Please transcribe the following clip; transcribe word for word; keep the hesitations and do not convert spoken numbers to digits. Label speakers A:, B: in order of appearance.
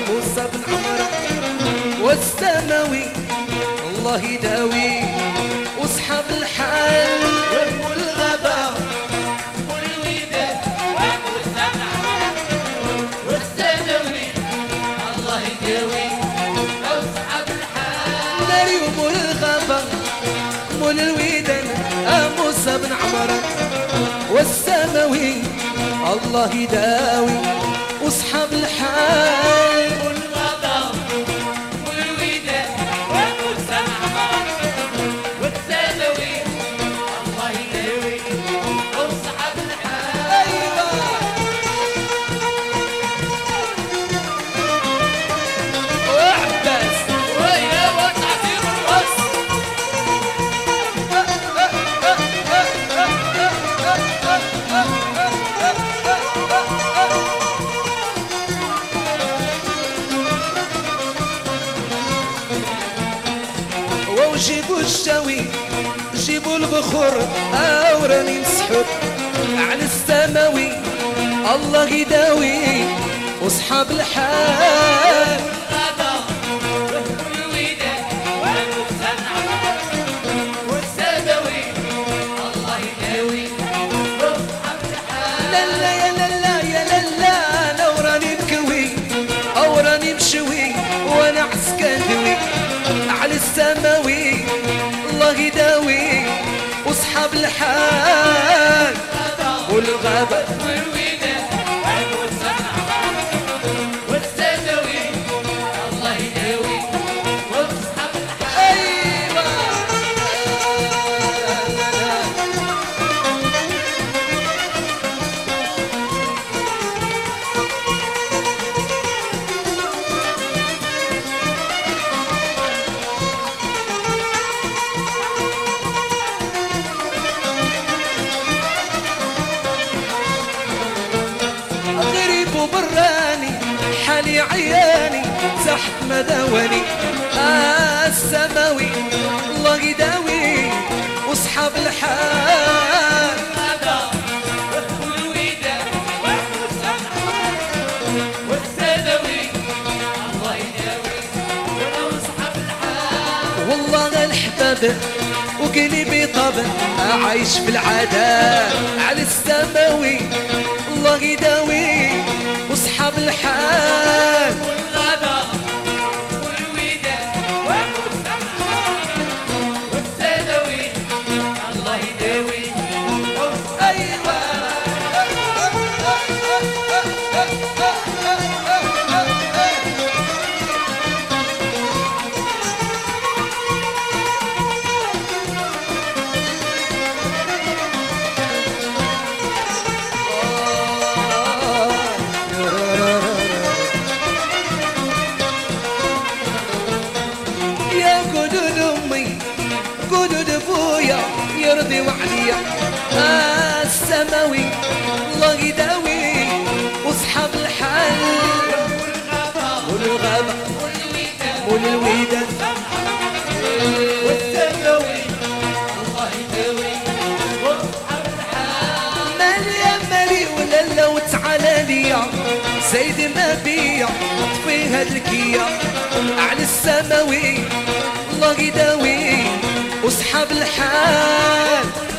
A: موسى بن عمرة والسماوي الله يداوي واصحاب الحال والغابة والوداد وموسى بن عمرة والسماوي الله يداوي واصحاب الحال مريم والغابة مول الوداد موسى بن عمرة والسماوي الله يداوي واصحاب الحال والغضب والوداد وموسى بن عمرة والسماوي الله يداوي واصحاب الحال. ايوه وعباس ويا وتعطير الراس وجيبوا الشاوي جيبوا البخور اوراني مسحور على السماوي الله يداوي واصحاب الحال والوداد وموسى بن عمرة والسماوي الله يداوي واصحاب الحال. لا لا يا لا لا يا لا لا انا وراني مكوي او راني مشوي وانا عسكندوي على السماوي الله يداوي واصحاب الحال والغابة والوداد وموسى بن عمرة والسماوي الله يداوي واصحاب الحال. ايوه براني حالي عياني تحت مداوني آه السماوي الله يداوي واصحاب الحال والوداد وموسى بن عمرة والسماوي الله يداوي واصحاب الحال. والله الحباب وقلبي طبع عايش في العذاب على السماوي الله يداوي واصحاب الحال والغابة والوداد وموسى بن عمرة والسماوي الله يداوي. ايوه قدود ابويا يرضي وعليا آه السماوي الله يداوي واصحاب الحال والغابة والوداد والسماوي الله يداوي واصحاب الحال. مالي يا مالي ولا لو تعالى ليا زيد النبي طفي هاد الكيا على السماوي الله يداوي واصحاب الحال